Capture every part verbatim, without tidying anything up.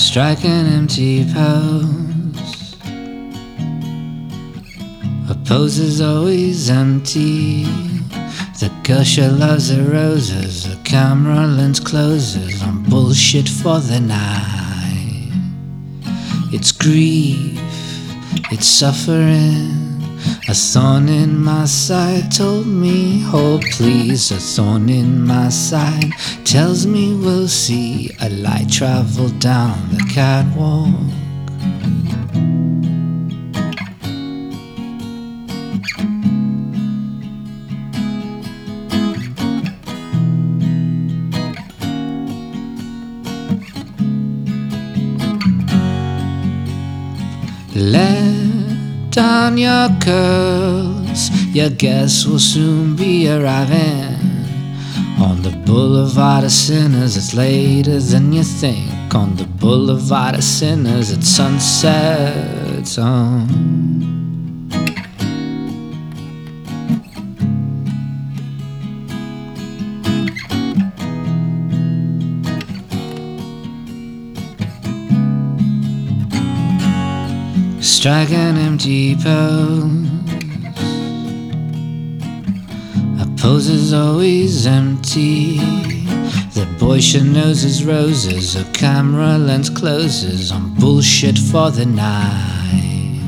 Strike an empty pose. A pose is always empty. The girl she loves her roses. The camera lens closes on bullshit for the night. It's grief, it's suffering. A thorn in my side told me, hold please. A thorn in my side tells me we'll see a light travel down the catwalk. Let down your curls, your guests will soon be arriving on the boulevard of sinners. It's later than you think. On the boulevard of sinners, it's sunset zone. Strike an empty pose. A pose is always empty. The boy she knows his roses. A camera lens closes on bullshit for the night.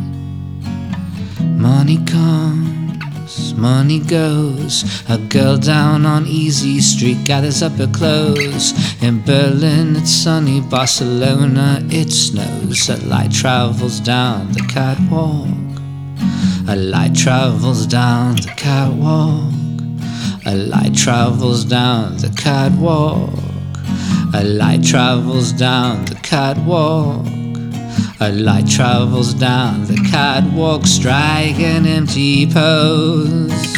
Money comes, money goes. A girl down on Easy Street gathers up her clothes. In Berlin it's sunny, Barcelona it snows. A light travels down the catwalk. A light travels down the catwalk. A light travels down the catwalk. A light travels down the catwalk. A light travels down the catwalk. Strike an empty pose.